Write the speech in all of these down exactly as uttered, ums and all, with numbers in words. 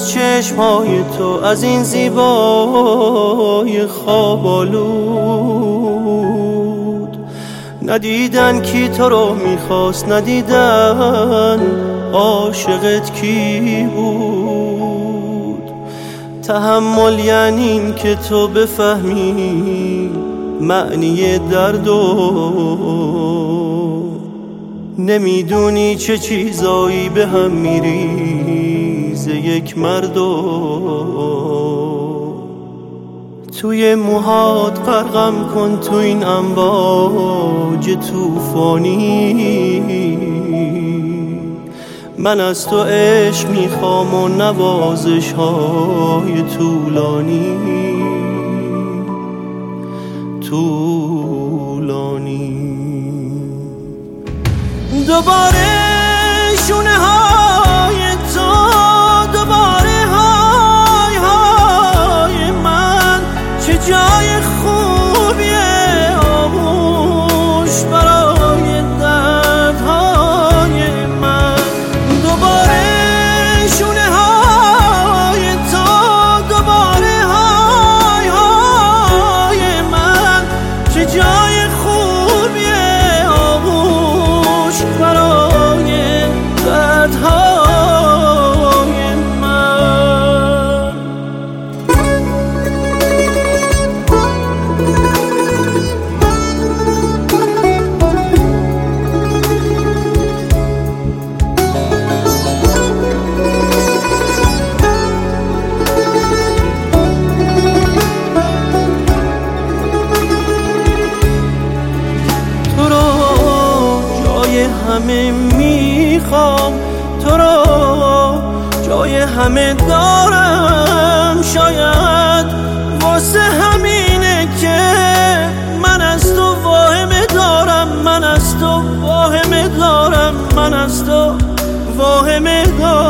از چشمهای تو، از این زیبای خواب آلود. ندیدن کی تو رو میخواست، ندیدن عاشقت کی بود. تحمل یعنی این که تو بفهمی معنی درد و نمیدونی چه چیزایی به هم میریزه یک مرد و توی موهات غرقم کن تو این امواج توفانی. من از تو عشق میخوام و نوازش های طولانی طولانی. دوباره شونه های تو، دوباره های های من، چه جای خوبیه آغوش برای دردهای من. دوباره شونه های تو، دوباره های های من، چه جای خوبیه آغوش برای دردهای من. تو رو جای همه میخوام، تو رو جای همه دارم. شاید واسه همینه که من از تو واهمه دارم، من از تو واهمه دارم، من از تو واهمه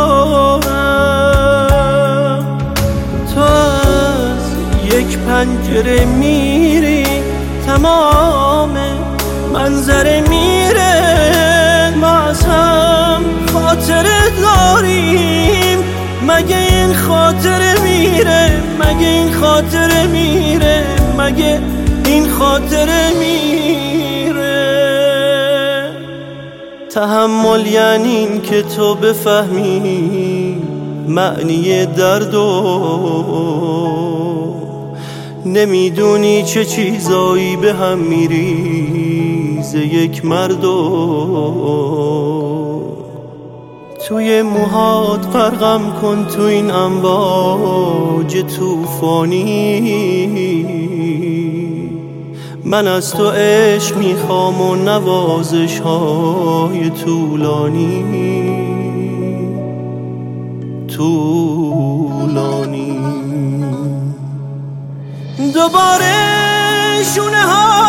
دارم. تو از یک پنجره میری، تمام منظره میره. ما از هم خاطره داریم، مگه این خاطره میره، مگه این خاطره میره، مگه این خاطره میره. تحمل یعنی این که تو بفهمی معنی درد و نمیدونی چه چیزایی به هم میریزه یک مرد و توی موهات غرقم کن تو این امواج توفانی. من از تو عشق میخوام و نوازش های طولانی طولانی. دوباره شونه ها